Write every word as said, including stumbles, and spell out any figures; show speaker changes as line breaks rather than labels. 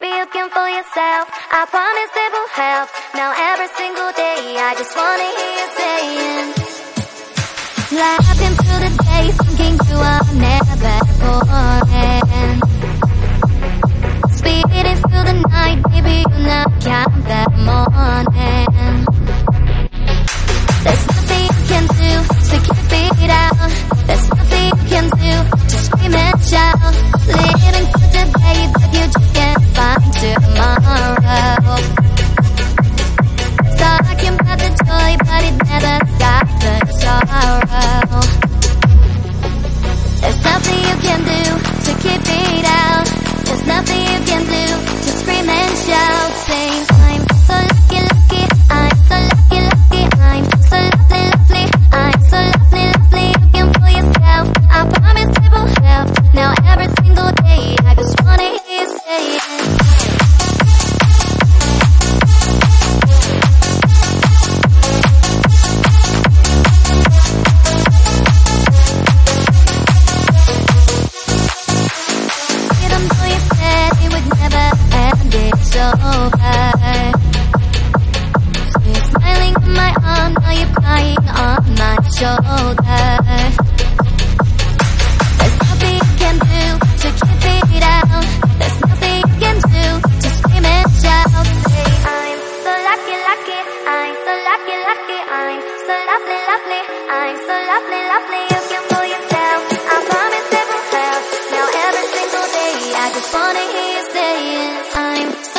Be looking for yourself, I promise it will help. Now every single day, I just wanna hear you saying, laughing through the day, thinking you are never boring. Speeding through the night, baby, you now count that morning. There's nothing you can do to keep it out. There's nothing you can do to scream and shout. Living for today, but you just can't find tomorrow. Talking about the joy, but it never stops the sorrow. There's nothing you can do to keep it out. There's nothing you can do to scream and shout. Saying, I'm so lucky, lucky, I'm so lucky, lucky, I'm so lovely, lovely, I'm so lovely, lovely. Looking for yourself, I promise it will help. Now every single day, I just wanna hear you say it. Shoulder. There's nothing you can do to keep it out. There's nothing you can do to scream and shout. Say, I'm so lucky, lucky, I'm so lucky, lucky, I'm so lovely, lovely, I'm so lovely, lovely. Looking for yourself, I promise it will help. Now every single day, I just wanna hear you say it. I'm